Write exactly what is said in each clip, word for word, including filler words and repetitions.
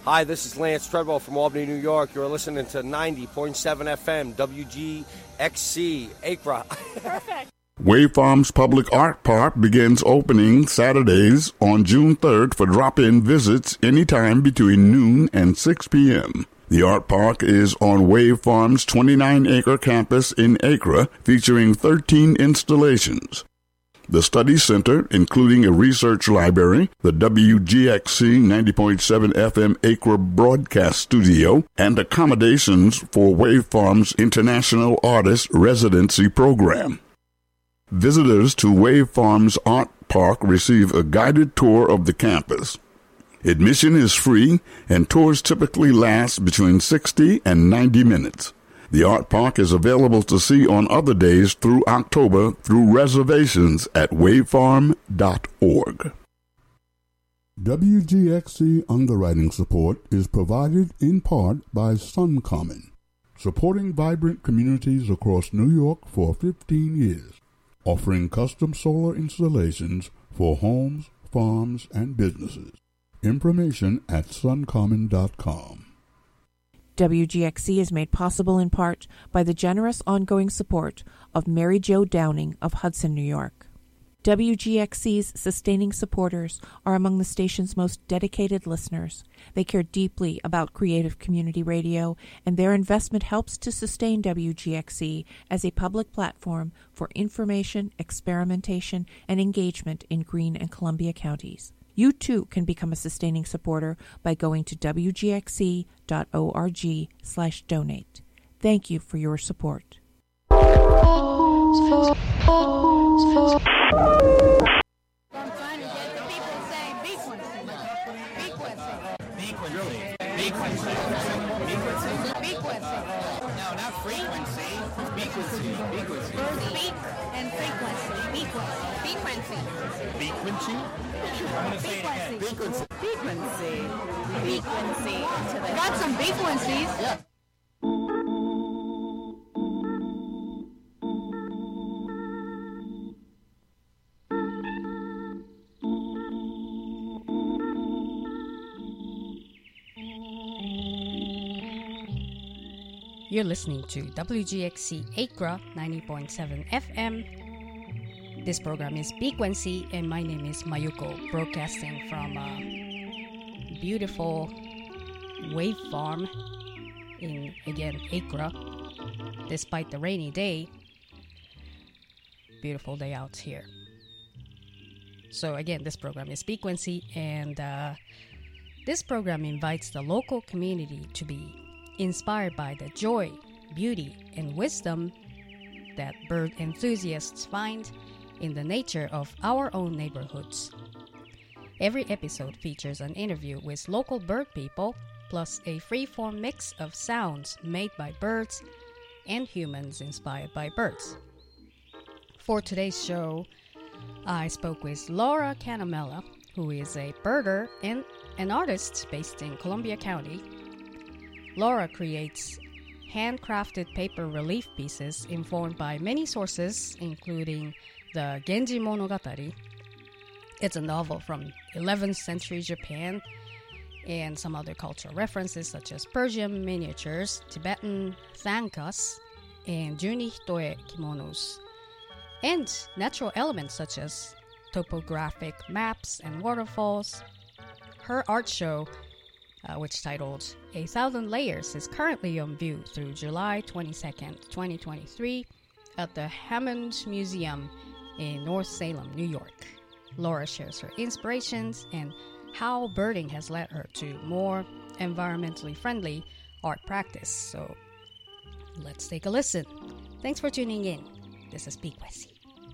Hi, this is Lance Treadwell from Albany, New York. You're listening to ninety point seven F M, W G X C, Acra. Perfect. Wave Farms Public Art Park begins opening Saturdays on June third for drop-in visits anytime between noon and six p.m. The art park is on Wave Farms' twenty-nine acre campus in Acra, featuring thirteen installations. The Study Center, including a research library, the W G X C ninety point seven F M Acra broadcast studio, and accommodations for Wave Farms' International Artist Residency Program. Visitors to Wave Farms Art Park receive a guided tour of the campus. Admission is free, and tours typically last between sixty and ninety minutes. The art park is available to see on other days through October through reservations at wavefarm dot org. W G X C underwriting support is provided in part by SunCommon, supporting vibrant communities across New York for fifteen years, offering custom solar installations for homes, farms, and businesses. Information at suncommon dot com. W G X C is made possible in part by the generous ongoing support of Mary Jo Downing of Hudson, New York. W G X C's sustaining supporters are among the station's most dedicated listeners. They care deeply about creative community radio, and their investment helps to sustain W G X C as a public platform for information, experimentation, and engagement in Greene and Columbia counties. You too can become a sustaining supporter by going to w g x c dot org slash donate. Thank you for your support. I'm trying to get the people saying frequency. Frequency. Frequency. Frequency. Frequency. No, not frequency. Frequency. Frequency. Speak and frequency. Frequency. Frequency. I'm going to say it again. Frequency. Frequency. Frequency. Got some frequencies. Yeah. You're listening to W G X C Acra ninety point seven F M. This program is Frequency, and my name is Mayuko, broadcasting from a beautiful wave farm in, again, Acra. Despite the rainy day, beautiful day out here. So again, this program is Frequency, and uh, this program invites the local community to be inspired by the joy, beauty, and wisdom that bird enthusiasts find in the nature of our own neighborhoods. Every episode features an interview with local bird people, plus a free-form mix of sounds made by birds and humans inspired by birds. For today's show, I spoke with Laura Canamella, who is a birder and an artist based in Columbia County. Laura creates handcrafted paper relief pieces informed by many sources, including the Genji Monogatari. It's a novel from eleventh century Japan, and some other cultural references such as Persian miniatures, Tibetan thankas, and Juni Hitoe kimonos, and natural elements such as topographic maps and waterfalls. Her art show, Uh, which titled A Thousand Layers, is currently on view through July twenty-second, twenty twenty-three at the Hammond Museum in North Salem, New York. Laura shares her inspirations and how birding has led her to more environmentally friendly art practice. So let's take a listen. Thanks for tuning in. This is Frequency.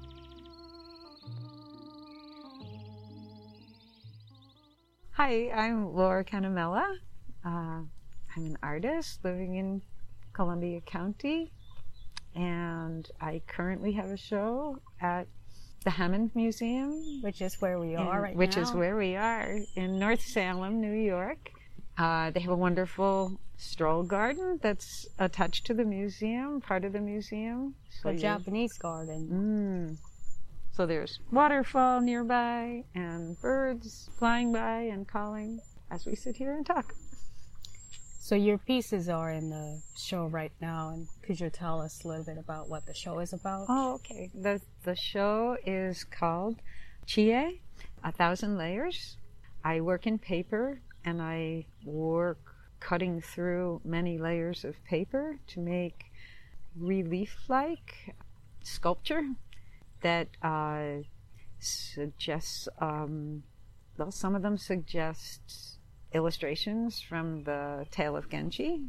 Hi, I'm Laura Canamella. Uh, I'm an artist living in Columbia County, and I currently have a show at the Hammond Museum, Which is where we are in, right which now. is where we are in North Salem, New York. Uh, they have a wonderful stroll garden that's attached to the museum, part of the museum. So The you- Japanese garden. Mm. So there's waterfall nearby and birds flying by and calling as we sit here and talk. So your pieces are in the show right now, and could you tell us a little bit about what the show is about? Oh, okay. The the show is called Chie, A Thousand Layers. I work in paper, and I work cutting through many layers of paper to make relief-like sculpture that uh, suggests, um, well, some of them suggest illustrations from the Tale of Genji,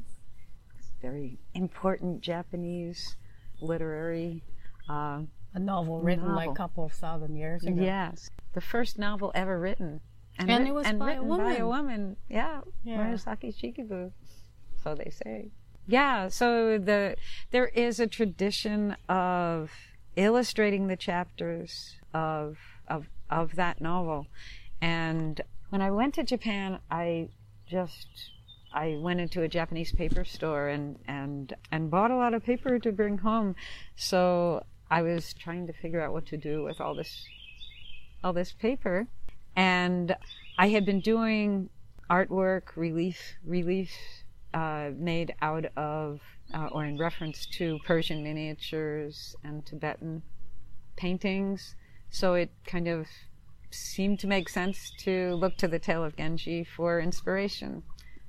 very important Japanese literary uh, A novel written novel. like a couple of thousand years ago. Yes, the first novel ever written. And writ- it was and by a written woman. by a woman. Yeah, Yeah. Murasaki Shikibu. So they say. Yeah, so the there is a tradition of illustrating the chapters of of of that novel. And when I went to Japan, I just I went into a Japanese paper store and and and bought a lot of paper to bring home. So I was trying to figure out what to do with all this all this paper. And I had been doing artwork, relief, relief uh, made out of, uh, or in reference to Persian miniatures and Tibetan paintings. So it kind of seemed to make sense to look to the Tale of Genji for inspiration.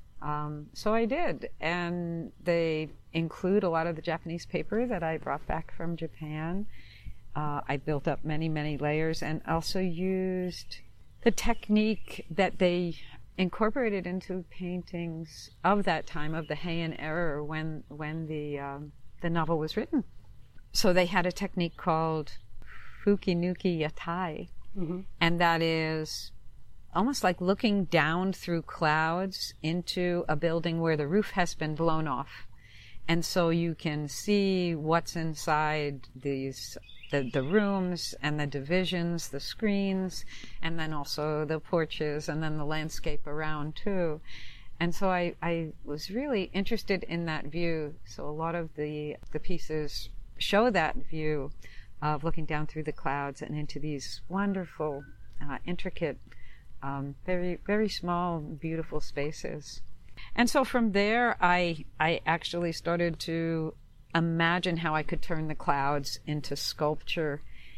Um, so I did. And they include a lot of the Japanese paper that I brought back from Japan. Uh, I built up many, many layers and also used the technique that they incorporated into paintings of that time, of the Heian era, when when the um, the novel was written. So they had a technique called Fukinuki Yatai, mm-hmm. and that is almost like looking down through clouds into a building where the roof has been blown off. And so you can see what's inside these the, the rooms and the divisions, the screens, and then also the porches and then the landscape around too. And so I, I was really interested in that view. So a lot of the, the pieces show that view of looking down through the clouds and into these wonderful, uh, intricate, um, very, very small, beautiful spaces. And so from there, I I actually started to imagine how I could turn the clouds into sculpture,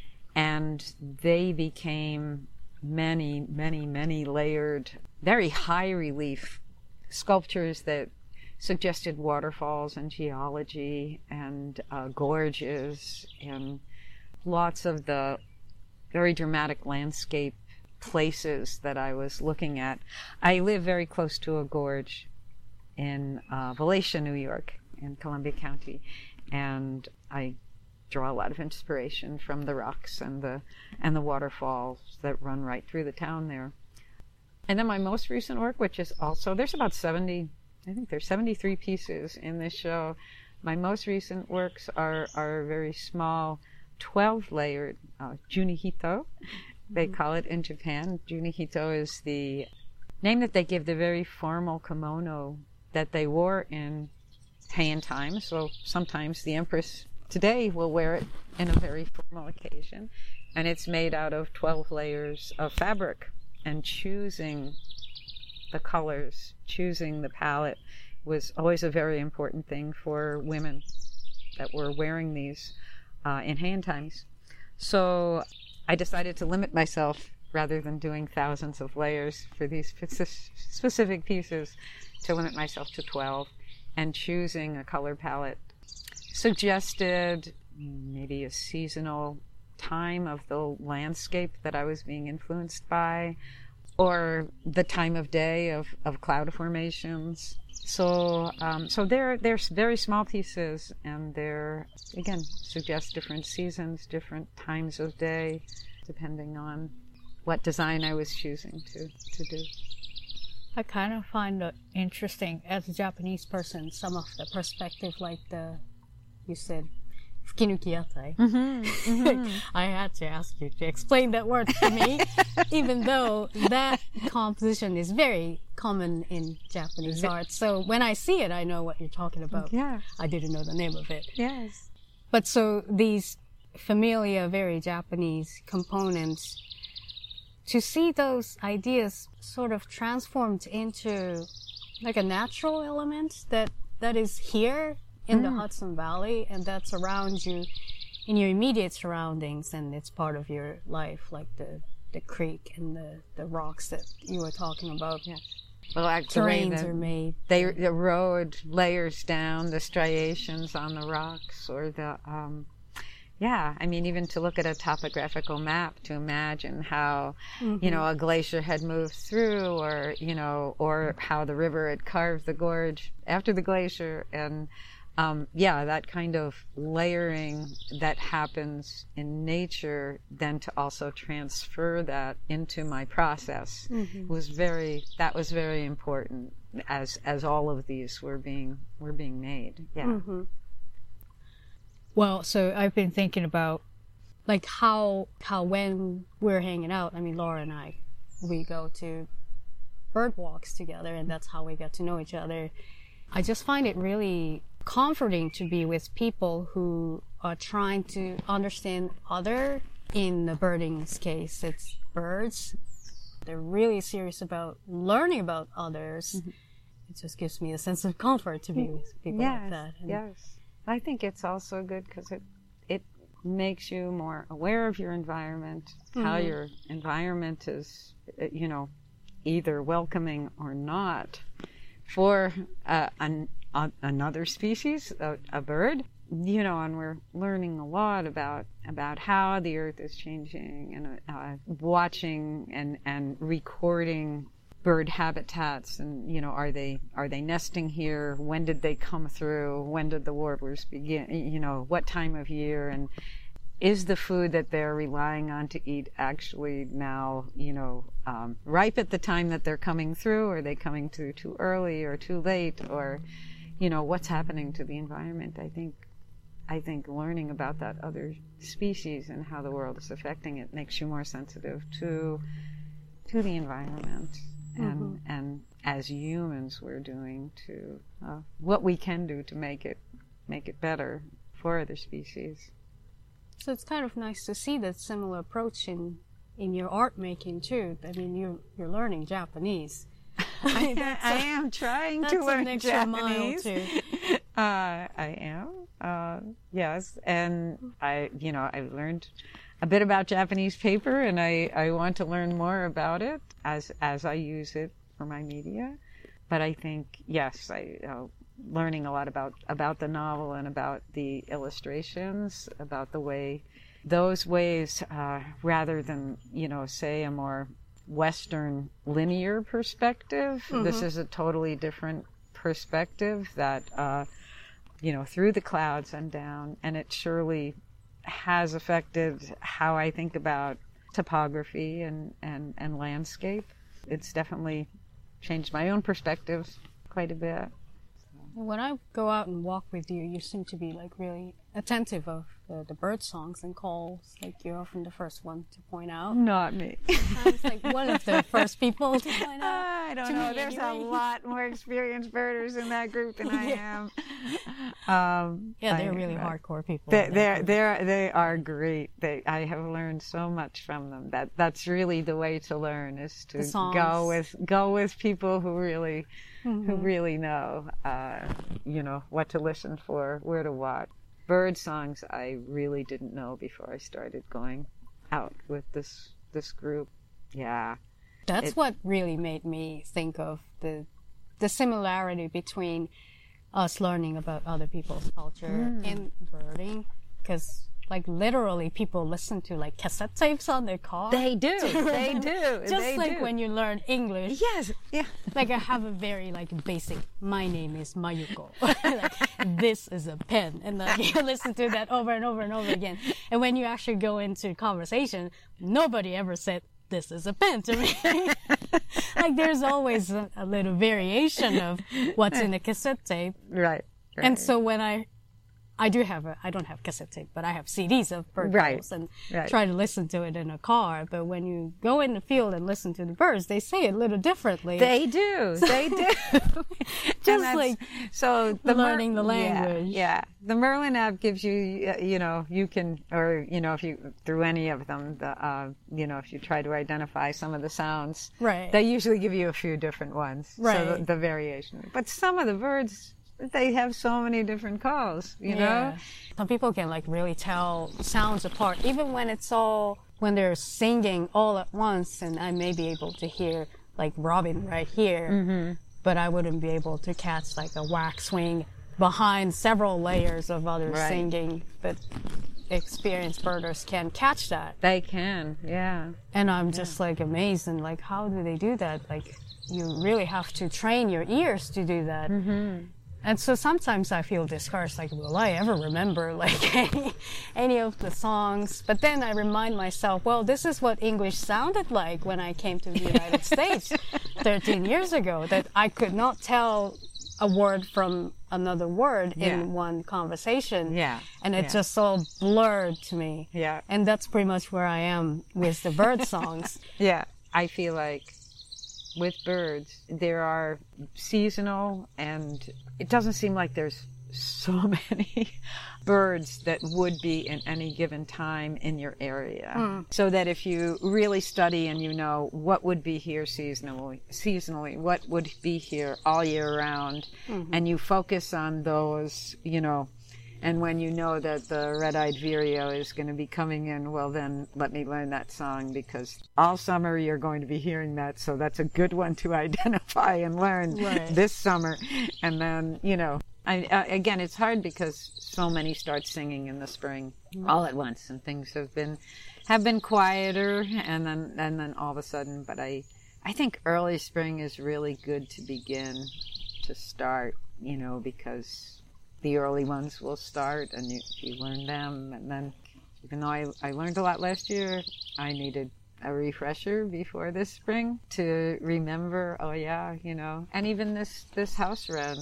and they became many, many, many layered, very high relief sculptures that suggested waterfalls and geology and uh, gorges and lots of the very dramatic landscape places that I was looking at. I live very close to a gorge in uh, Valatia, New York, in Columbia County, and I draw a lot of inspiration from the rocks and the and the waterfalls that run right through the town there. And then my most recent work, which is also, there's about seventy, I think there's seventy-three pieces in this show. My most recent works are are very small, twelve layered uh, junihito. They call it in Japan. Junihito is the name that they give the very formal kimono that they wore in Heian times. So sometimes the empress today will wear it in a very formal occasion. And it's made out of twelve layers of fabric. And choosing the colors, choosing the palette was always a very important thing for women that were wearing these uh, in Heian times. So I decided to limit myself, rather than doing thousands of layers for these specific pieces, to limit myself to twelve, and choosing a color palette suggested maybe a seasonal time of the landscape that I was being influenced by, or the time of day of, of cloud formations. So um, so they're, they're very small pieces, and they're, again, suggest different seasons, different times of day, depending on what design I was choosing to, to do. I kind of find it interesting, as a Japanese person, some of the perspective, like the, you said, fukinuki yatai. Mm-hmm, mm-hmm. I had to ask you to explain that word to me, even though that composition is very common in Japanese art. So when I see it, I know what you're talking about. Yeah. I didn't know the name of it. Yes. But so these familiar, very Japanese components, to see those ideas sort of transformed into like a natural element that that is here in mm. the Hudson Valley, and that's around you in your immediate surroundings, and it's part of your life, like the the creek and the the rocks that you were talking about. Yeah. Well, actually, terrains the, are made. They, the road layers down the striations on the rocks, or the, um, yeah, I mean, even to look at a topographical map to imagine how, mm-hmm. you know, a glacier had moved through, or, you know, or how the river had carved the gorge after the glacier. And, um, yeah, that kind of layering that happens in nature, then to also transfer that into my process mm-hmm. was very, that was very important as, as all of these were being, were being made. Yeah. Mm-hmm. Well, so I've been thinking about like how, how when we're hanging out, I mean, Laura and I, we go to bird walks together, and that's how we get to know each other. I just find it really comforting to be with people who are trying to understand other. In the birding's case, it's birds. They're really serious about learning about others. Mm-hmm. It just gives me a sense of comfort to be with people yes, like that. And yes. I think it's also good because it, it makes you more aware of your environment, mm-hmm. how your environment is, you know, either welcoming or not for uh, an Uh, another species, a, a bird, you know, and we're learning a lot about about how the earth is changing, and uh, watching and and recording bird habitats, and you know, are they are they nesting here? When did they come through? When did the warblers begin? You know, what time of year? And is the food that they're relying on to eat actually now, you know, um, ripe at the time that they're coming through? Or are they coming through too early or too late? Or you know, what's happening to the environment? I think, I think learning about that other species and how the world is affecting it makes you more sensitive to, to the environment, and mm-hmm. and as humans, we're doing to uh, what we can do to make it, make it better for other species. So it's kind of nice to see that similar approach in in your art making too. I mean, you you're learning Japanese. I, I am trying to learn an Japanese. uh, I am, uh, yes, and I, you know, I've learned a bit about Japanese paper, and I, I want to learn more about it as as I use it for my media. But I think, yes, I uh, learning a lot about about the novel and about the illustrations, about the way those ways, uh, rather than, you know, say a more Western linear perspective. Mm-hmm. This is a totally different perspective that, uh, you know, through the clouds and down, and it surely has affected how I think about topography and, and, and landscape. It's definitely changed my own perspective quite a bit. When I go out and walk with you, you seem to be like really attentive of the, the bird songs and calls. Like you're often the first one to point out. Not me. I was like one of the first people to point out. I don't know. There's anyway. a lot more experienced birders in that group than I am. Um, yeah, they're I, really uh, hardcore people. They, they're they're they are great. They I have learned so much from them. That that's really the way to learn, is to go with go with people who really. Mm-hmm. who really know, uh, you know, what to listen for, where to watch. Bird songs I really didn't know before I started going out with this this group. Yeah. That's it, what really made me think of the the similarity between us learning about other people's culture mm. and birding, because like literally people listen to like cassette tapes on their car. They do. They do. Just they like do. when you learn English. Yes. Yeah. Like I have a very like basic, my name is Mayuko. Like this is a pen. And like you listen to that over and over and over again. And when you actually go into conversation, nobody ever said this is a pen to me. Like there's always a, a little variation of what's in a cassette tape. Right. Right. And so when I I do have a, I don't have cassette tape, but I have C Ds of bird Right. calls and Right. try to listen to it in a car. But when you go in the field and listen to the birds, they say it a little differently. They do. They do. Just And that's- like so the Mer- learning the language. Yeah, yeah. The Merlin app gives you, uh, you know, you can, or you know, if you through any of them, the, uh, you know, if you try to identify some of the sounds, Right. they usually give you a few different ones. Right. So the, the variation. But some of the birds, they have so many different calls. You know. Yeah. Some people can like really tell sounds apart, even when it's all, when they're singing all at once, and I may be able to hear like Robin right here, mm-hmm. but I wouldn't be able to catch like a waxwing behind several layers of others Right. singing. But experienced birders can catch that. They can. Yeah. And I'm just like amazed, and like, how do they do that? Like, you really have to train your ears to do that. Mm-hmm. And so sometimes I feel discouraged, like, will I ever remember like any, any of the songs? But then I remind myself, well, this is what English sounded like when I came to the United States thirteen years ago, that I could not tell a word from another word Yeah. in one conversation. Yeah. And it's Yeah. just all blurred to me. Yeah. And that's pretty much where I am with the bird songs. Yeah, I feel like with birds, there are seasonal, and it doesn't seem like there's so many birds that would be in any given time in your area. Mm. So that if you really study and you know what would be here seasonally, seasonally, what would be here all year round, Mm-hmm. and you focus on those, you know, and when you know that the red-eyed vireo is going to be coming in, well, then let me learn that song, because all summer you're going to be hearing that, so that's a good one to identify and learn Right. this summer. And then, you know, I, I, again, it's hard because so many start singing in the spring all at once, and things have been have been quieter, and then and then all of a sudden. But I, I think early spring is really good to begin to start, you know, because the early ones will start, and you, you learn them. And then, even though I, I learned a lot last year, I needed a refresher before this spring to remember, oh yeah, you know. And even this, this house wren,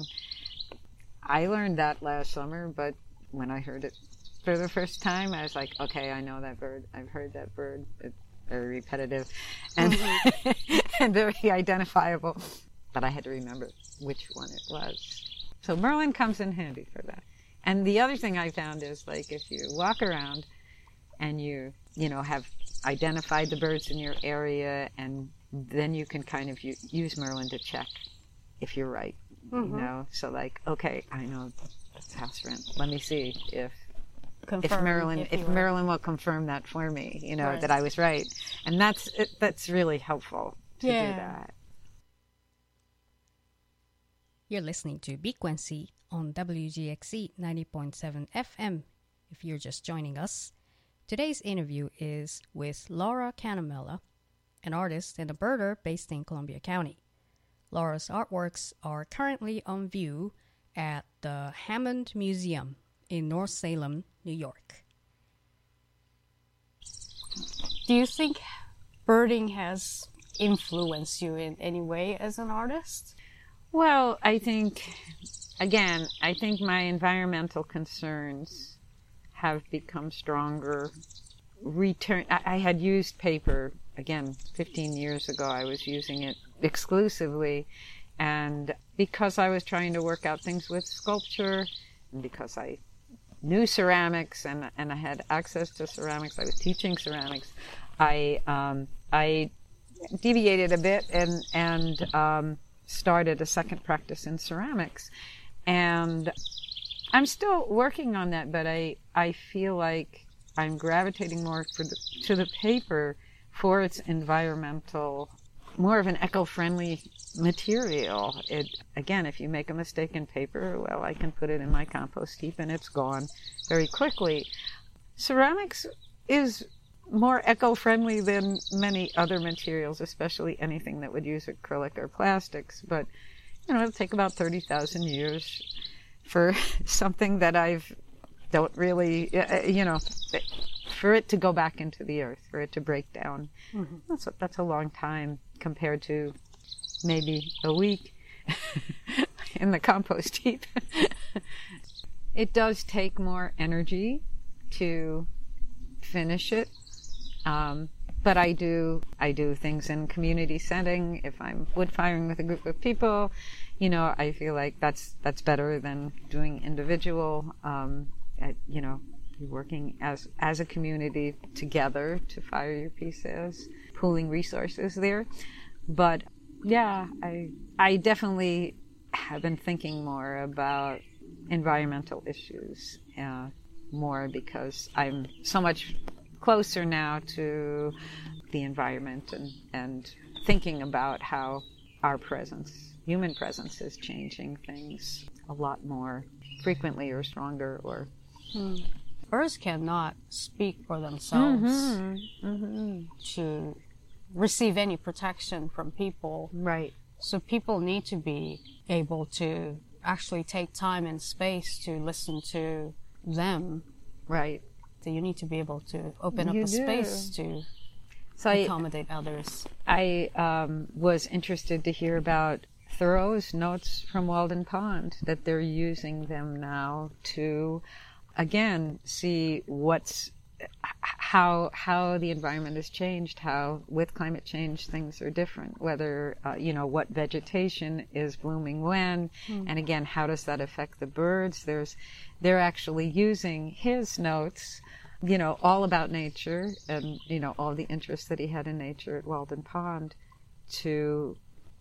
I learned that last summer, but when I heard it for the first time, I was like, okay, I know that bird. I've heard that bird. It's very repetitive and, and very identifiable. But I had to remember which one it was. So Merlin comes in handy for that. And the other thing I found is, like, if you walk around and you, you know, have identified the birds in your area, and then you can kind of u- use Merlin to check if you're right, Mm-hmm. you know? So, like, okay, I know that's house wren. Let me see if Confirm if Merlin if if you were- Merlin will confirm that for me, you know, Right. that I was right. And that's it, that's really helpful to Yeah. do that. You're listening to Bequency on W G X E ninety point seven F M. If you're just joining us, today's interview is with Laura Canamella, an artist and a birder based in Columbia County. Laura's artworks are currently on view at the Hammond Museum in North Salem, New York. Do you think birding has influenced you in any way as an artist? Well, I think, again, I think my environmental concerns have become stronger. Return. I, I had used paper, again, fifteen years ago. I was using it exclusively. And because I was trying to work out things with sculpture, and because I knew ceramics and, and I had access to ceramics, I was teaching ceramics, I, um, I deviated a bit and, and, um, started a second practice in ceramics, and I'm still working on that, but I I feel like I'm gravitating more for the, to the paper for its environmental, more of an eco-friendly material. It again, if you make a mistake in paper, well, I can put it in my compost heap and it's gone very quickly. Ceramics is more eco-friendly than many other materials, especially anything that would use acrylic or plastics. But, you know, it'll take about thirty thousand years for something that I've don't really, you know, for it to go back into the earth, for it to break down. Mm-hmm. That's a, that's a long time compared to maybe a week in the compost heap. it does take more energy to finish it. Um, but I do, I do things in community setting. If I'm wood firing with a group of people, you know, I feel like that's, that's better than doing individual, um, at, you know, working as, as a community together to fire your pieces, pooling resources there. But yeah, I, I definitely have been thinking more about environmental issues, uh, more because I'm so much closer now to the environment and, and thinking about how our presence, human presence, is changing things a lot more frequently or stronger. Or hmm. Birds cannot speak for themselves mm-hmm. Mm-hmm. to receive any protection from people. Right. So people need to be able to actually take time and space to listen to them. Right. So you need to be able to open up You a do. space to So accommodate I, others. I um, was interested to hear about Thoreau's notes from Walden Pond, that they're using them now to, again, see what's how how the environment has changed, how with climate change things are different, whether, uh, you know, what vegetation is blooming when, mm. and again, how does that affect the birds? There's, they're actually using his notes, you know, all about nature and, you know, all the interest that he had in nature at Walden Pond to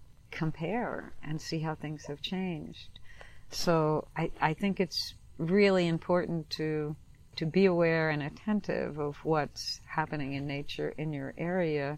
compare and see how things have changed. So I, I think it's really important to to be aware and attentive of what's happening in nature in your area.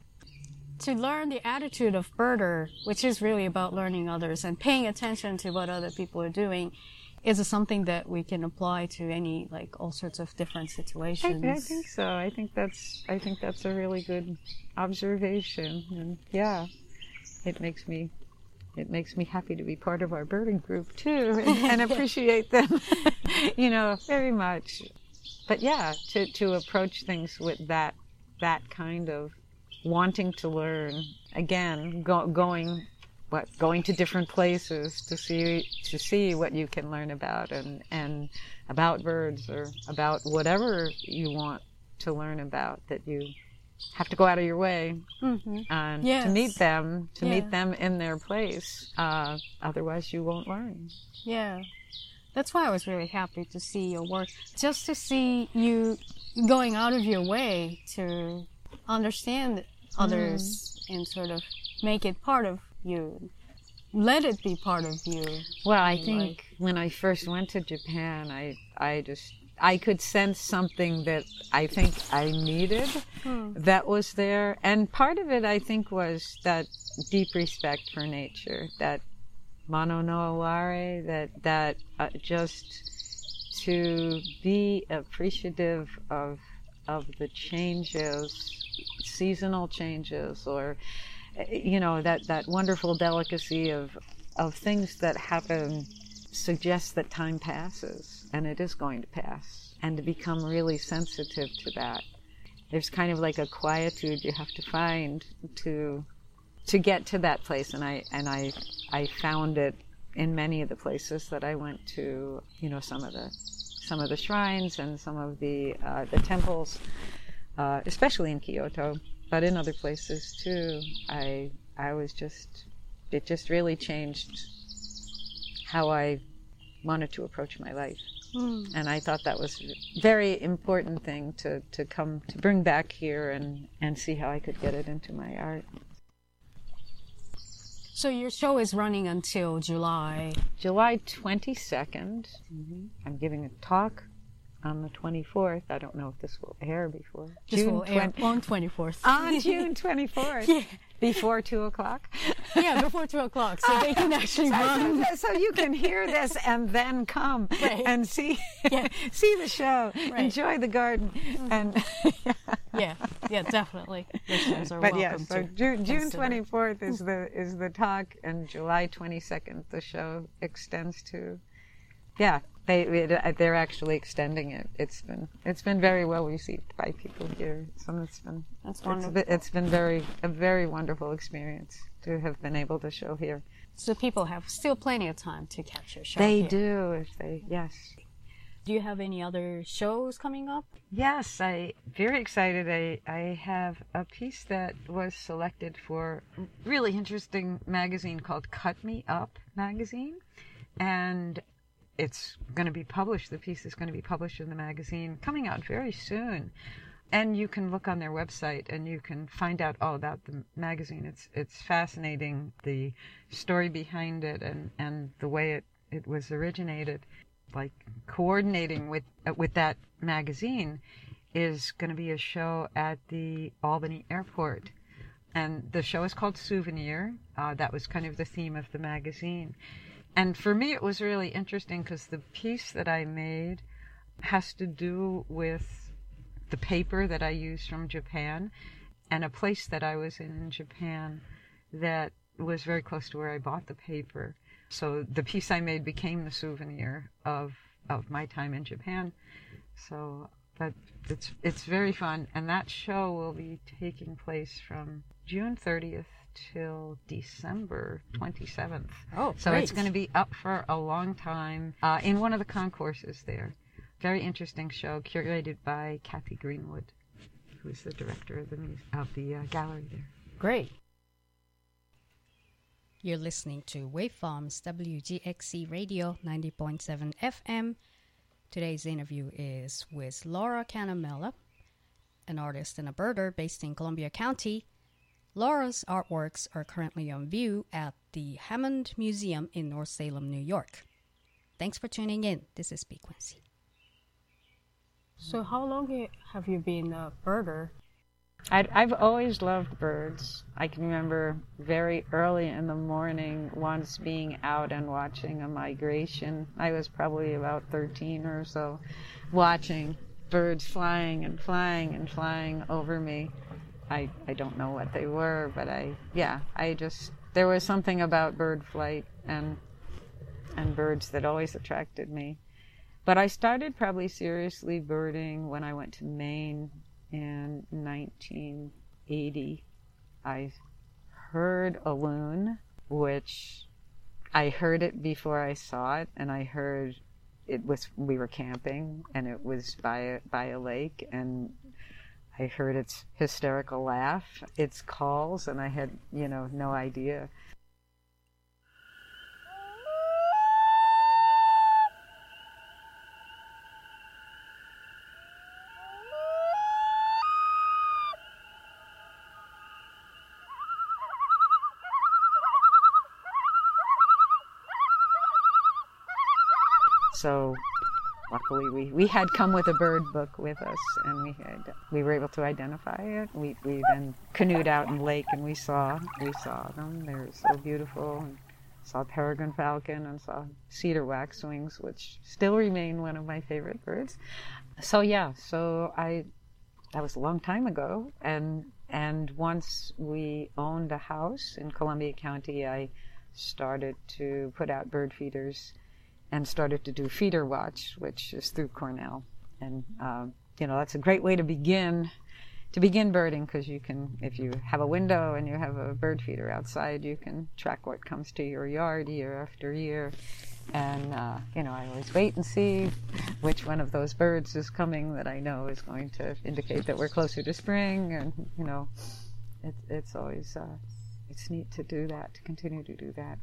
To learn the attitude of birder, which is really about learning others and paying attention to what other people are doing, is something that we can apply to any, like, all sorts of different situations. I, I think so. I think that's I think that's a really good observation. And yeah, it makes me it makes me happy to be part of our birding group too, and, and appreciate them, you know, very much. But yeah, to to approach things with that that kind of wanting to learn, again, go, going what going to different places to see to see what you can learn about and and about birds or about whatever you want to learn about, that you have to go out of your way mm-hmm. and yes. to meet them, to yeah. meet them in their place. Uh, otherwise, you won't learn. Yeah, that's why I was really happy to see your work. Just to see you going out of your way to understand others mm. and sort of make it part of you. Let it be part of you. Well, I think like, when I first went to Japan, I I just I could sense something that I think I needed hmm. that was there. And part of it, I think, was that deep respect for nature, that mano no aware, that, that uh, just to be appreciative of, of the changes, seasonal changes, or, you know, that, that wonderful delicacy of, of things that happen suggests that time passes, and it is going to pass, and to become really sensitive to that. There's kind of like a quietude you have to find to to get to that place, and I and I I found it in many of the places that I went to. You know, some of the some of the shrines and some of the uh, the temples, uh, especially in Kyoto, but in other places too. I I was just it just really changed how I wanted to approach my life. Mm. And I thought that was a very important thing to, to come to bring back here and, and see how I could get it into my art. So your show is running until July? July twenty-second. Mm-hmm. I'm giving a talk on the twenty-fourth. I don't know if this will air before. This June will air on twenty-fourth. On June twenty-fourth. Yeah. Before two o'clock? Yeah, before two o'clock, so they can actually run. So you can hear this and then come right. and see yeah. see the show, right. enjoy the garden. Mm-hmm. and yeah. yeah, yeah, definitely. Listeners are but welcome yes, so to June, June twenty-fourth is the is the talk, and July twenty-second the show extends to. Yeah, they it, they're actually extending it. It's been it's been very well received by people here. So it's been that's wonderful. It's been, it's been very a very wonderful experience to have been able to show here. So people have still plenty of time to catch your show. They here. do if they yes. Do you have any other shows coming up? Yes, I very excited. I, I have a piece that was selected for a really interesting magazine called Cut Me Up magazine. And it's going to be published. The piece is going to be published in the magazine, coming out very soon. And you can look on their website and you can find out all about the magazine. It's it's fascinating, the story behind it and, and the way it, it was originated. Like coordinating with uh, with that magazine is going to be a show at the Albany Airport. And the show is called Souvenir. Uh, that was kind of the theme of the magazine. And for me, it was really interesting because the piece that I made has to do with the paper that I used from Japan and a place that I was in in Japan that was very close to where I bought the paper. So the piece I made became the souvenir of of my time in Japan. So that it's it's very fun, and that show will be taking place from June thirtieth till December twenty-seventh. Oh, so great. It's going to be up for a long time uh, in one of the concourses there. Very interesting show, curated by Kathy Greenwood, who's the director of the of the uh, gallery there. Great. You're listening to Waveforms W G X C Radio ninety point seven F M. Today's interview is with Laura Canamella, an artist and a birder based in Columbia County. Laura's artworks are currently on view at the Hammond Museum in North Salem, New York. Thanks for tuning in. This is Frequency. So how long have you been a birder? I'd, I've always loved birds. I can remember very early in the morning once being out and watching a migration. I was probably about thirteen or so, watching birds flying and flying and flying over me. I, I don't know what they were, but I, yeah, I just, there was something about bird flight and, and birds that always attracted me. But I started probably seriously birding when I went to Maine in nineteen eighty. I heard a loon, which I heard it before I saw it, and I heard it was, we were camping, and it was by a, by a lake, and I heard its hysterical laugh, its calls, and I had, you know, no idea. So luckily we, we had come with a bird book with us, and we had we were able to identify it. We we then canoed out in the lake, and we saw we saw them. They were so beautiful. And saw peregrine falcon and saw cedar waxwings, which still remain one of my favorite birds. So yeah, so I that was a long time ago, and and once we owned a house in Columbia County, I started to put out bird feeders and started to do Feeder Watch, which is through Cornell. And, uh, you know, that's a great way to begin to begin birding, because you can, if you have a window and you have a bird feeder outside, you can track what comes to your yard year after year. And, uh, you know, I always wait and see which one of those birds is coming that I know is going to indicate that we're closer to spring. And, you know, it, it's always, uh, it's neat to do that, to continue to do that.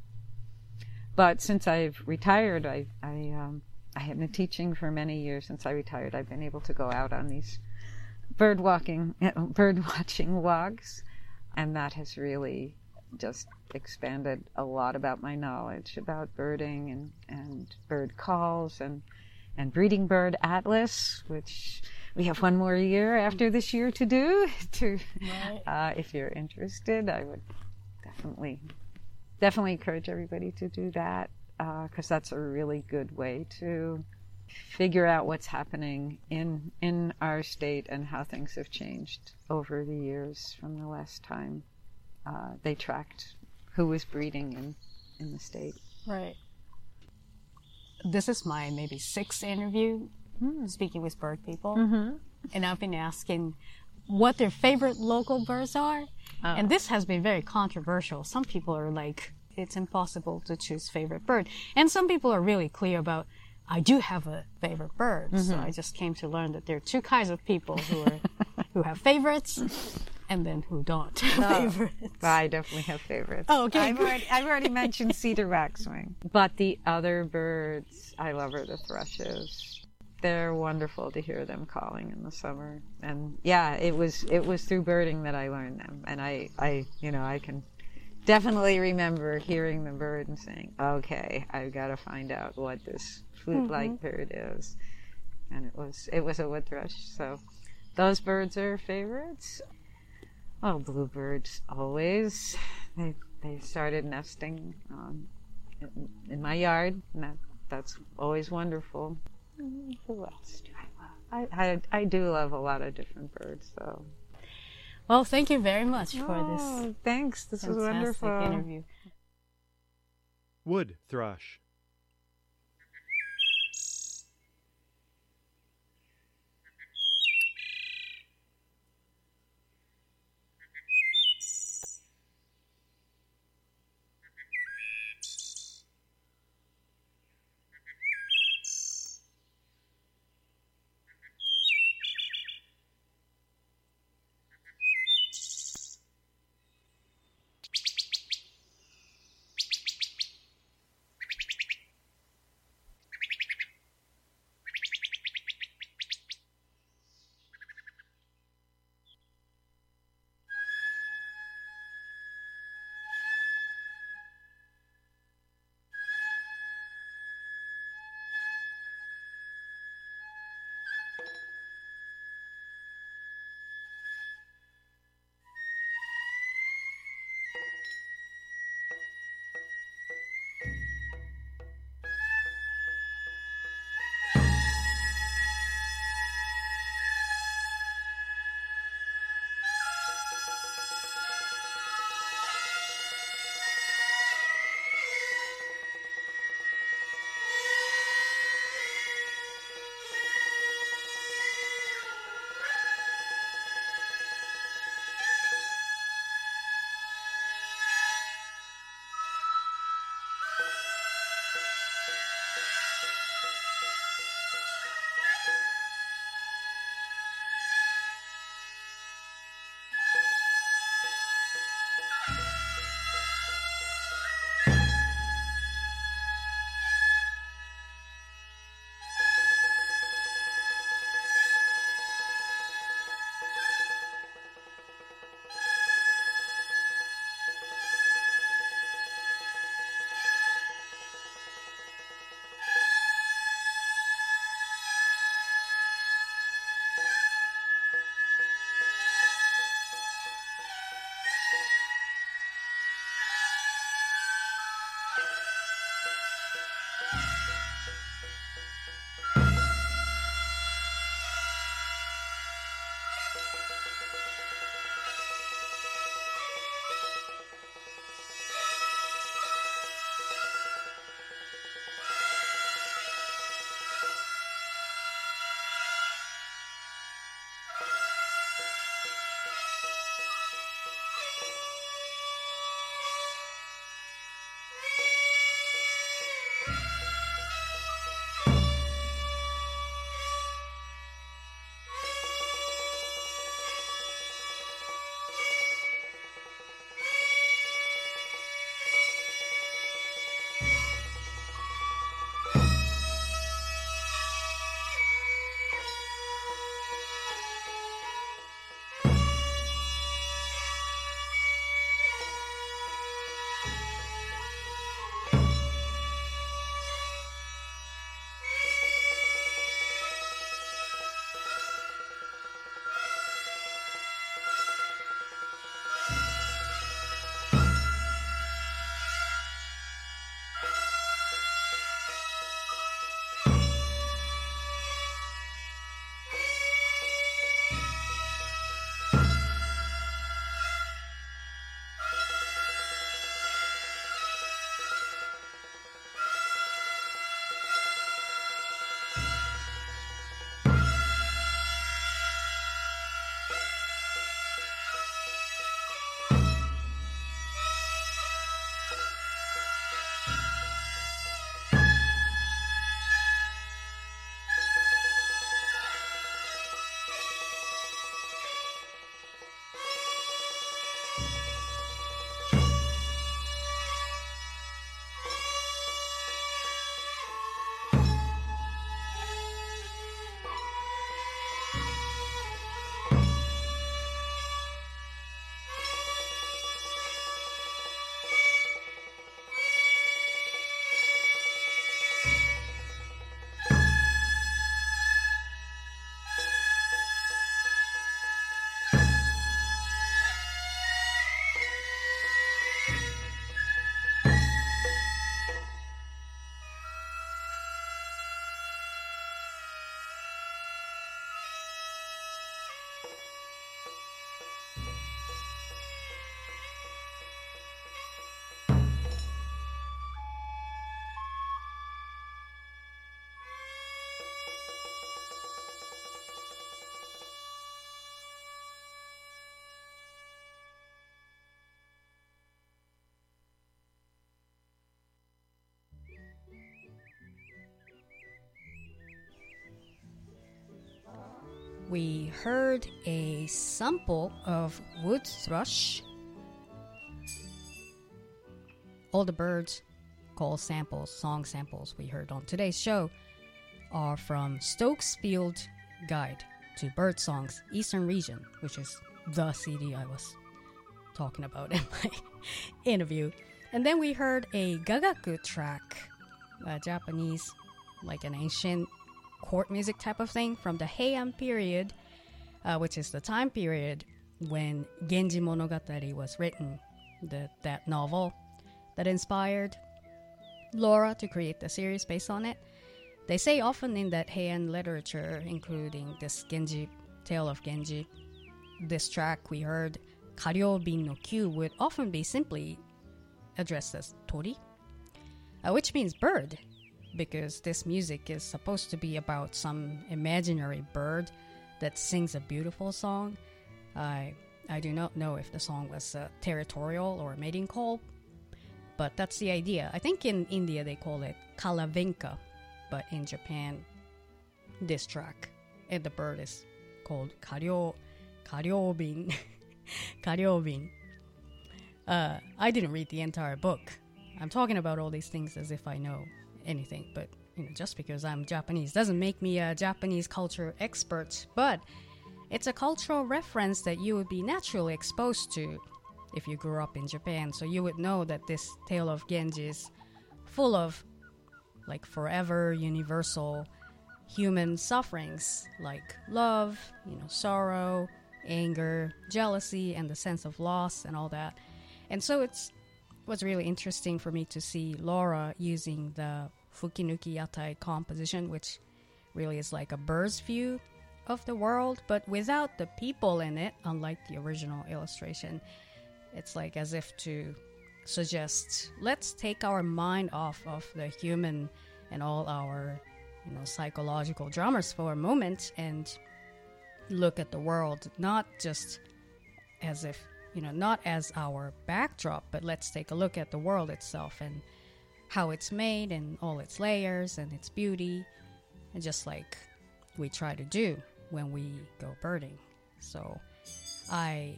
But since I've retired, I I, um, I have been teaching for many years. Since I retired, I've been able to go out on these bird walking, bird watching walks, and that has really just expanded a lot about my knowledge about birding and, and bird calls and and breeding bird atlas, which we have one more year after this year to do. To Right. uh, if you're interested, I would definitely. Definitely encourage everybody to do that, because uh, that's a really good way to figure out what's happening in in our state and how things have changed over the years from the last time uh, they tracked who was breeding in, in the state. Right. This is my maybe sixth interview Mm. speaking with bird people. Mm-hmm. And I've been asking what their favorite local birds are. Oh. And this has been very controversial. Some people are like, it's impossible to choose favorite bird. And some people are really clear about I do have a favorite bird. Mm-hmm. So I just came to learn that there are two kinds of people who are who have favorites and then who don't have oh, favorites. I definitely have favorites. Oh, okay. I've already, I've already mentioned cedar waxwing. But the other birds, I love are the thrushes. They're wonderful to hear them calling in the summer. And yeah, it was it was through birding that I learned them. And I, I you know, I can definitely remember hearing the bird and saying, okay, I've got to find out what this flute-like mm-hmm. bird is. And it was it was a wood thrush. So those birds are favorites. Oh, bluebirds always. They they started nesting um, in, in my yard, and that, that's always wonderful. Who else do I love? I, I, I do love a lot of different birds, so. Well, thank you very much for oh, this. Thanks. This was wonderful interview. Wood thrush. we heard a sample of wood thrush. All the birds call samples, song samples we heard on today's show are from Stokes Field Guide to Bird Songs Eastern Region, which is the C D I was talking about in my interview. And then we heard a gagaku track, a Japanese, like an ancient court music type of thing from the Heian period, uh, which is the time period when Genji Monogatari was written, the, that novel that inspired Laura to create the series based on it. They say often in that Heian literature, including this Genji, Tale of Genji, this track we heard, Karyobin no Kyu, would often be simply addressed as Tori, uh, which means bird, because this music is supposed to be about some imaginary bird that sings a beautiful song. I I do not know if the song was uh, territorial or mating call, but that's the idea. I think in India they call it Kalavenka, but in Japan, this track and the bird is called Karyo, Karyobin. Karyobin. Uh, I didn't read the entire book. I'm talking about all these things as if I know anything, but you know, just because I'm Japanese doesn't make me a Japanese culture expert, but it's a cultural reference that you would be naturally exposed to if you grew up in Japan. So you would know that this Tale of Genji is full of like forever universal human sufferings like love, you know, sorrow, anger, jealousy, and the sense of loss and all that. And so it's was really interesting for me to see Laura using the Fukinuki Yatai composition, which really is like a bird's view of the world, but without the people in it, unlike the original illustration. It's like as if to suggest, let's take our mind off of the human and all our, you know, psychological dramas for a moment and look at the world not just as if, you know, not as our backdrop, but let's take a look at the world itself and how it's made and all its layers and its beauty, and just like we try to do when we go birding. So I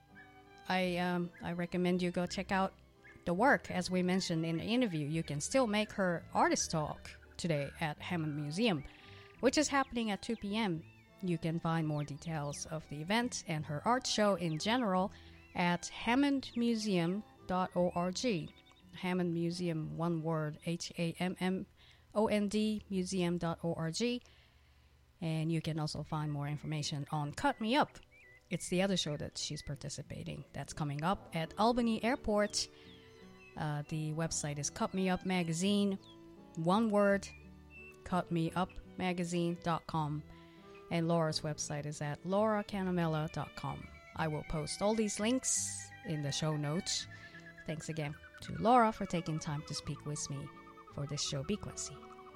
I um I recommend you go check out the work. As we mentioned in the interview, you can still make her artist talk today at Hammond Museum, which is happening at two p.m. You can find more details of the event and her art show in general at hammond museum dot org. Hammond Museum, one word, H A M M O N D, museum dot org. And you can also find more information on Cut Me Up. It's the other show that she's participating. That's coming up at Albany Airport. Uh, the website is Cut Me Up Magazine, one word, cut me up magazine dot com. And Laura's website is at laura canamella dot com. I will post all these links in the show notes. Thanks again to Laura for taking time to speak with me for this show, Bequency.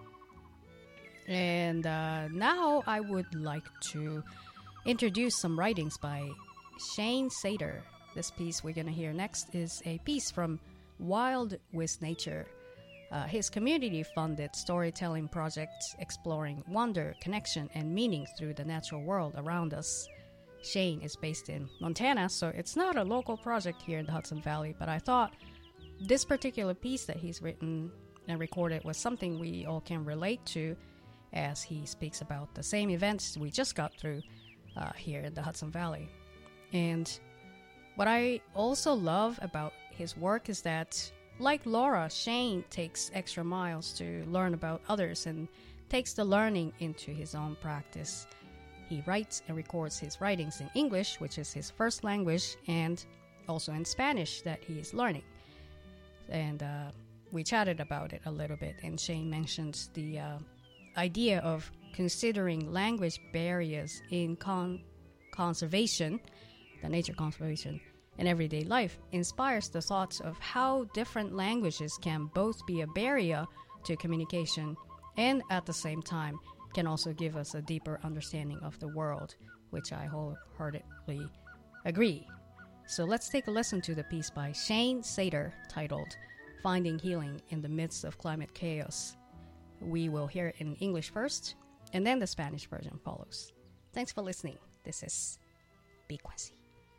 And uh, now I would like to introduce some writings by Shane Sater. This piece we're going to hear next is a piece from Wild with Nature, uh, his community-funded storytelling project exploring wonder, connection, and meaning through the natural world around us. Shane is based in Montana, so it's not a local project here in the Hudson Valley, but I thought this particular piece that he's written and recorded was something we all can relate to, as he speaks about the same events we just got through uh, here in the Hudson Valley. And what I also love about his work is that, like Laura, Shane takes extra miles to learn about others and takes the learning into his own practice. He writes and records his writings in English, which is his first language, and also in Spanish that he is learning. And uh, we chatted about it a little bit, and Shane mentions the uh, idea of considering language barriers in con- conservation, the nature conservation, in everyday life, inspires the thoughts of how different languages can both be a barrier to communication and at the same time can also give us a deeper understanding of the world, which I wholeheartedly agree. So let's take a listen to the piece by Shane Sater titled Finding Healing in the Midst of Climate Chaos. We will hear it in English first, and then the Spanish version follows. Thank Thanks for listening. This is Bequency.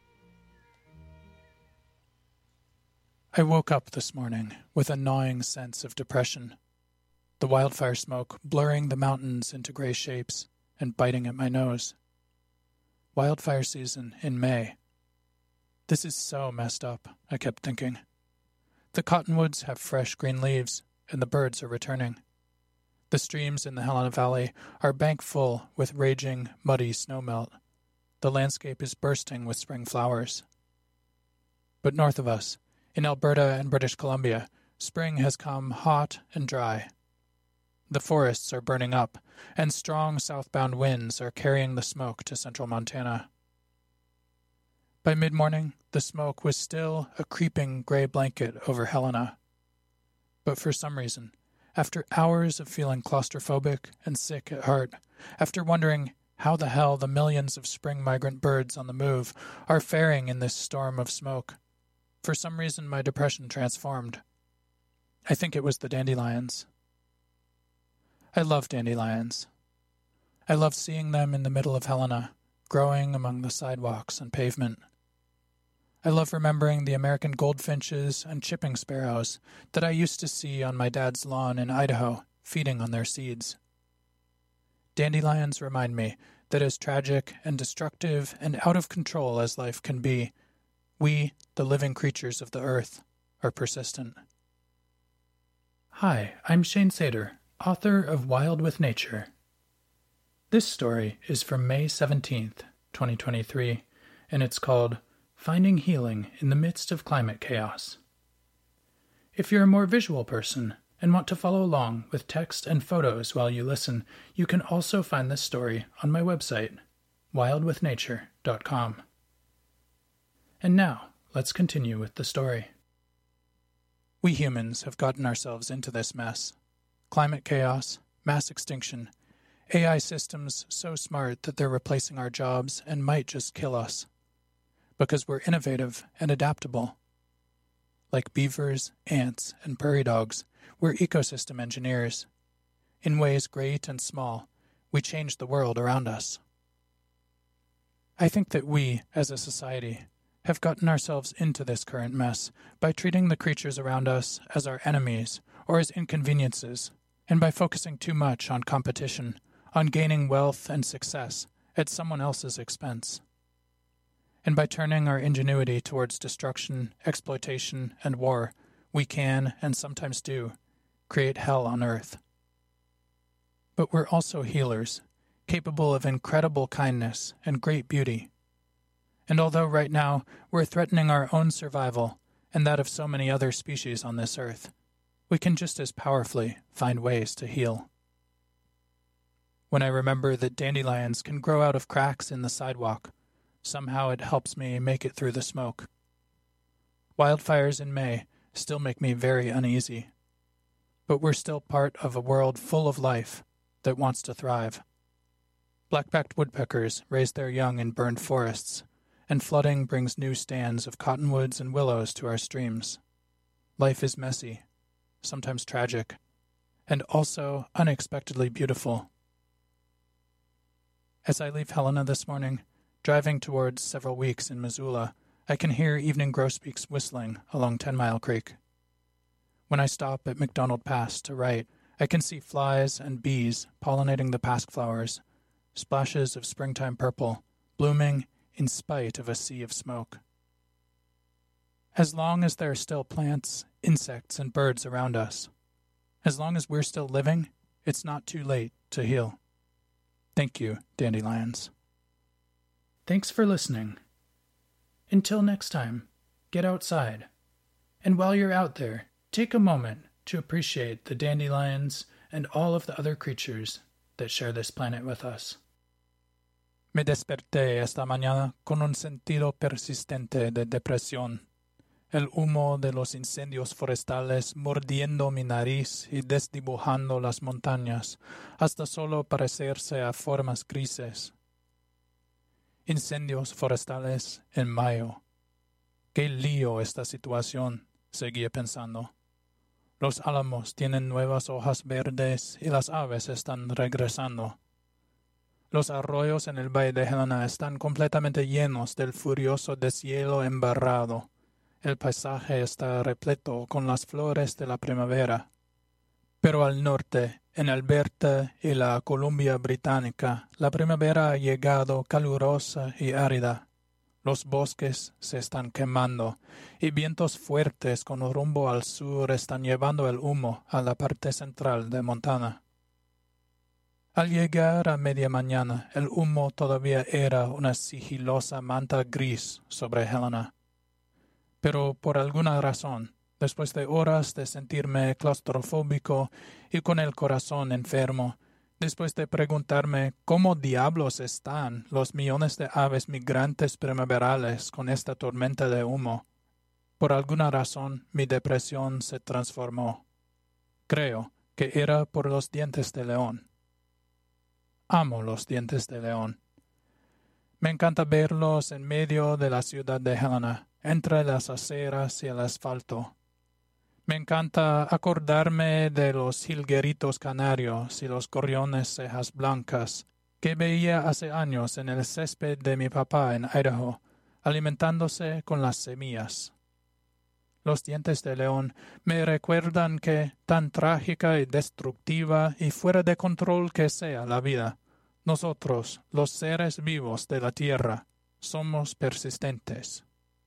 I woke up this morning with a gnawing sense of depression, the wildfire smoke blurring the mountains into gray shapes and biting at my nose. Wildfire season in May. This is so messed up, I kept thinking. The cottonwoods have fresh green leaves, and the birds are returning. The streams in the Helena Valley are bank full with raging, muddy snowmelt. The landscape is bursting with spring flowers. But north of us, in Alberta and British Columbia, spring has come hot and dry. The forests are burning up, and strong southbound winds are carrying the smoke to central Montana. By mid-morning, the smoke was still a creeping gray blanket over Helena. But for some reason, after hours of feeling claustrophobic and sick at heart, after wondering how the hell the millions of spring migrant birds on the move are faring in this storm of smoke, for some reason my depression transformed. I think it was the dandelions. I love dandelions. I love seeing them in the middle of Helena, growing among the sidewalks and pavement. I love remembering the American goldfinches and chipping sparrows that I used to see on my dad's lawn in Idaho, feeding on their seeds. Dandelions remind me that as tragic and destructive and out of control as life can be, we, the living creatures of the earth, are persistent. Hi, I'm Shane Sater, author of Wild with Nature. This story is from May seventeenth, twenty twenty-three, and it's called Finding Healing in the Midst of Climate Chaos. If you're a more visual person and want to follow along with text and photos while you listen, you can also find this story on my website, wild with nature dot com. And now, let's continue with the story. We humans have gotten ourselves into this mess. Climate chaos, mass extinction, A I systems so smart that they're replacing our jobs and might just kill us. Because we're innovative and adaptable. Like beavers, ants, and prairie dogs, we're ecosystem engineers. In ways great and small, we change the world around us. I think that we, as a society, have gotten ourselves into this current mess by treating the creatures around us as our enemies or as inconveniences, and by focusing too much on competition, on gaining wealth and success at someone else's expense. And by turning our ingenuity towards destruction, exploitation, and war, we can, and sometimes do, create hell on earth. But we're also healers, capable of incredible kindness and great beauty. And although right now we're threatening our own survival and that of so many other species on this earth, we can just as powerfully find ways to heal. When I remember that dandelions can grow out of cracks in the sidewalk, somehow it helps me make it through the smoke. Wildfires in May still make me very uneasy. But we're still part of a world full of life that wants to thrive. Black-backed woodpeckers raise their young in burned forests, and flooding brings new stands of cottonwoods and willows to our streams. Life is messy, sometimes tragic, and also unexpectedly beautiful. As I leave Helena this morning, driving towards several weeks in Missoula, I can hear evening grosbeaks whistling along Ten Mile Creek. When I stop at McDonald Pass to write, I can see flies and bees pollinating the pasque flowers, splashes of springtime purple, blooming in spite of a sea of smoke. As long as there are still plants, insects, and birds around us, as long as we're still living, it's not too late to heal. Thank you, dandelions. Thanks for listening. Until next time, get outside. And while you're out there, take a moment to appreciate the dandelions and all of the other creatures that share this planet with us. Me desperté esta mañana con un sentido persistente de depresión. El humo de los incendios forestales mordiendo mi nariz y desdibujando las montañas hasta solo parecerse a formas grises. Incendios forestales en mayo. Qué lío esta situación, seguía pensando. Los álamos tienen nuevas hojas verdes y las aves están regresando. Los arroyos en el Valle de Helena están completamente llenos del furioso deshielo embarrado. El paisaje está repleto con las flores de la primavera. Pero al norte, en Alberta y la Columbia Británica, la primavera ha llegado calurosa y árida. Los bosques se están quemando y vientos fuertes con rumbo al sur están llevando el humo a la parte central de Montana. Al llegar a media mañana, el humo todavía era una sigilosa manta gris sobre Helena. Pero por alguna razón, después de horas de sentirme claustrofóbico y con el corazón enfermo, después de preguntarme cómo diablos están los millones de aves migrantes primaverales con esta tormenta de humo, por alguna razón mi depresión se transformó. Creo que era por los dientes de león. Amo los dientes de león. Me encanta verlos en medio de la ciudad de Helena, entre las aceras y el asfalto. Me encanta acordarme de los jilgueritos canarios y los gorriones cejas blancas que veía hace años en el césped de mi papá en Idaho, alimentándose con las semillas. Los dientes de león me recuerdan que, tan trágica y destructiva y fuera de control que sea la vida, nosotros, los seres vivos de la tierra, somos persistentes.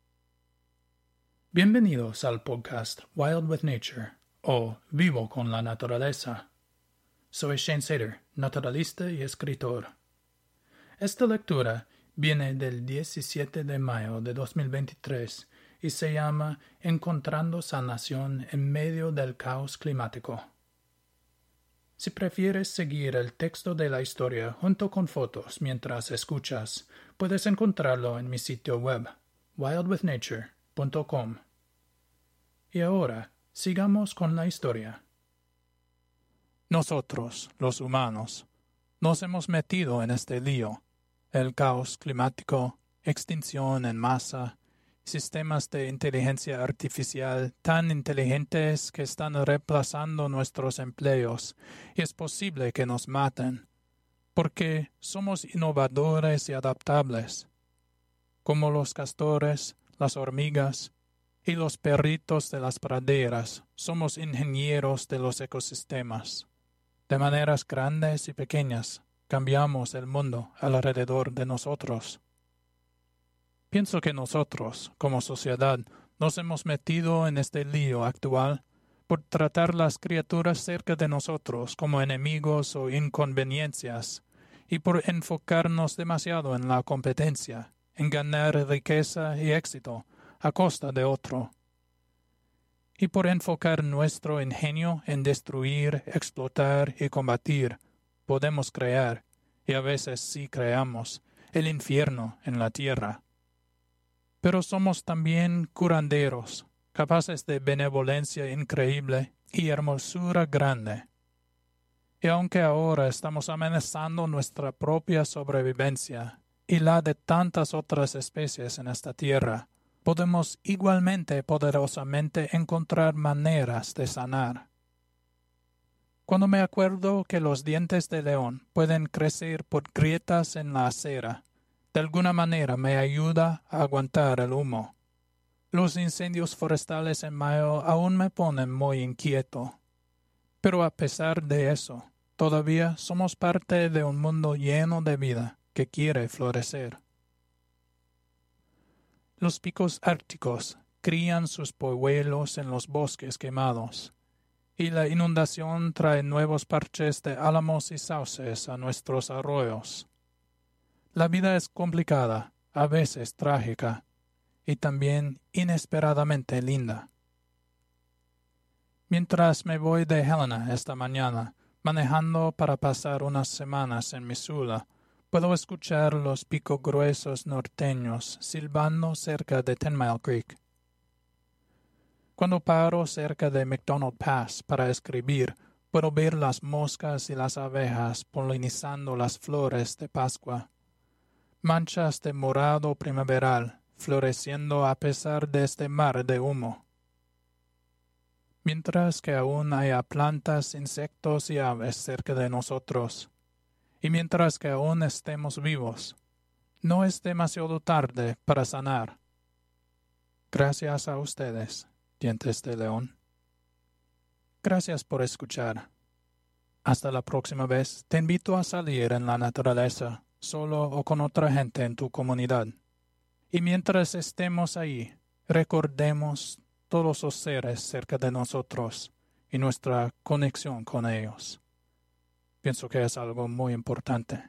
Bienvenidos al podcast Wild with Nature, o Vivo con la Naturaleza. Soy Shane Sater, naturalista y escritor. Esta lectura viene del diecisiete de mayo de dos mil veintitrés y se llama Encontrando sanación en medio del caos climático. Si prefieres seguir el texto de la historia junto con fotos mientras escuchas, puedes encontrarlo en mi sitio web, wild with nature punto com. Y ahora, sigamos con la historia. Nosotros, los humanos, nos hemos metido en este lío, el caos climático, extinción en masa, sistemas de inteligencia artificial tan inteligentes que están reemplazando nuestros empleos, y es posible que nos maten, porque somos innovadores y adaptables, como los castores, las hormigas y los perritos de las praderas. Somos ingenieros de los ecosistemas. De maneras grandes y pequeñas, cambiamos el mundo alrededor de nosotros. Pienso que nosotros, como sociedad, nos hemos metido en este lío actual por tratar las criaturas cerca de nosotros como enemigos o inconveniencias, y por enfocarnos demasiado en la competencia, en ganar riqueza y éxito a costa de otro, y por enfocar nuestro ingenio en destruir, explotar y combatir, podemos crear, y a veces sí creamos, el infierno en la tierra. Pero somos también curanderos, capaces de benevolencia increíble y hermosura grande. Y aunque ahora estamos amenazando nuestra propia sobrevivencia y la de tantas otras especies en esta tierra, podemos igualmente poderosamente encontrar maneras de sanar. Cuando me acuerdo que los dientes de león pueden crecer por grietas en la acera, de alguna manera me ayuda a aguantar el humo. Los incendios forestales en mayo aún me ponen muy inquieto. Pero a pesar de eso, todavía somos parte de un mundo lleno de vida que quiere florecer. Los picos árticos crían sus polluelos en los bosques quemados, y la inundación trae nuevos parches de álamos y sauces a nuestros arroyos. La vida es complicada, a veces trágica, y también inesperadamente linda. Mientras me voy de Helena esta mañana, manejando para pasar unas semanas en Missoula, puedo escuchar los picogruesos norteños silbando cerca de Ten Mile Creek. Cuando paro cerca de McDonald Pass para escribir, puedo ver las moscas y las abejas polinizando las flores de Pascua. Manchas de morado primaveral floreciendo a pesar de este mar de humo. Mientras que aún haya plantas, insectos y aves cerca de nosotros, Y mientras que aún estemos vivos, no es demasiado tarde para sanar. Gracias a ustedes, Dientes de León. Gracias por escuchar. Hasta la próxima vez, te invito a salir en la naturaleza, solo o con otra gente en tu comunidad. Y mientras estemos ahí, recordemos todos los seres cerca de nosotros y nuestra conexión con ellos. Pienso que es algo muy importante.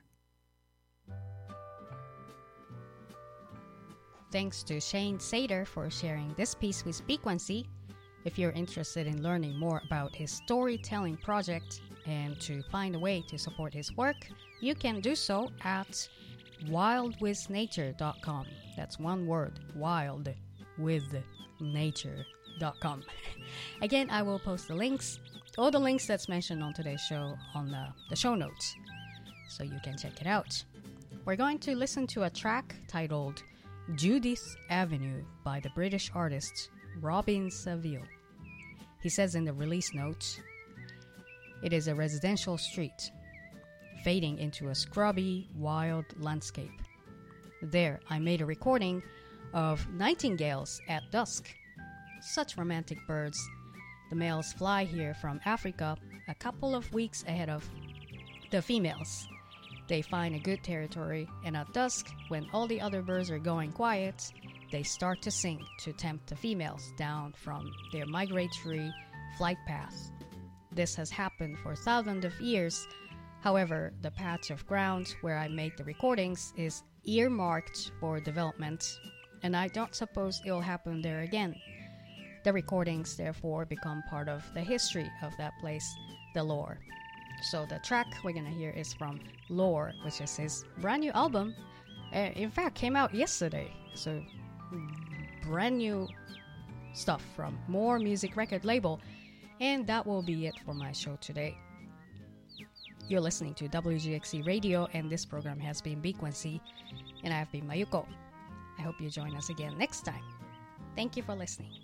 Thanks to Shane Sater for sharing this piece with Speakwency. If you're interested in learning more about his storytelling project and to find a way to support his work, you can do so at wild with nature dot com. That's one word, wild with nature dot com. Again, I will post the links, all the links that's mentioned on today's show on the, the show notes, so you can check it out. We're going to listen to a track titled Judith Avenue by the British artist Robin Saville. He says in the release notes, it is a residential street, fading into a scrubby, wild landscape. There, I made a recording of nightingales at dusk. Such romantic birds. The males fly here from Africa a couple of weeks ahead of the females. They find a good territory, and at dusk, when all the other birds are going quiet, they start to sing to tempt the females down from their migratory flight path. This has happened for thousands of years. However, the patch of ground where I made the recordings is earmarked for development, and I don't suppose it'll happen there again. The recordings therefore become part of the history of that place, the lore. So the track we're gonna hear is from Lore, which is his brand new album. Uh, in fact, came out yesterday. So brand new stuff from More Music record label. And that will be it for my show today. You're listening to W G X C Radio, and this program has been Bequency, and I have been Mayuko. I hope you join us again next time. Thank you for listening.